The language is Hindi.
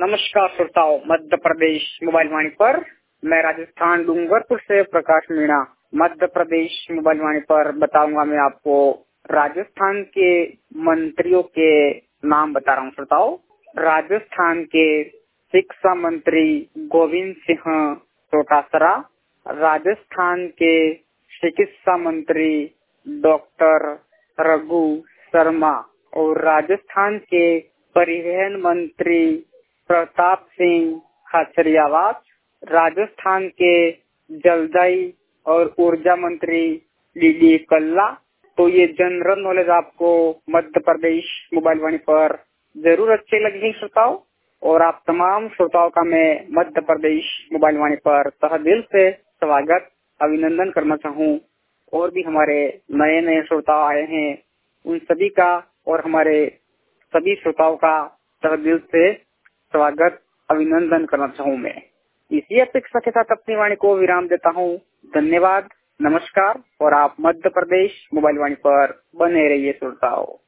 नमस्कार श्रोताओं, मध्य प्रदेश मोबाइल वाणी पर मैं राजस्थान डूंगरपुर से प्रकाश मीणा मध्य प्रदेश मोबाइल वाणी पर बताऊंगा। मैं आपको राजस्थान के मंत्रियों के नाम बता रहा हूँ। श्रोताओं, राजस्थान के शिक्षा मंत्री गोविंद सिंह चौटासरा, राजस्थान के चिकित्सा मंत्री डॉक्टर रघु शर्मा और राजस्थान के परिवहन मंत्री प्रताप सिंह खाचरियावास, राजस्थान के जलदायी और ऊर्जा मंत्री लीली कल्ला। तो ये जनरल नॉलेज आपको मध्य प्रदेश मोबाइल वाणी पर जरूर अच्छे लगेंगे श्रोताओं, और आप तमाम श्रोताओं का मैं मध्य प्रदेश मोबाइल वाणी पर तहे दिल से स्वागत अभिनंदन करना चाहूँ। और भी हमारे नए नए श्रोता आए हैं, उन सभी का और हमारे सभी श्रोताओं का तहे दिल से स्वागत अभिनंदन करना चाहूँ। मैं इसी अपेक्षा के साथ अपनी वाणी को विराम देता हूँ। धन्यवाद, नमस्कार, और आप मध्य प्रदेश मोबाइल वाणी पर बने रहिए श्रोताओं।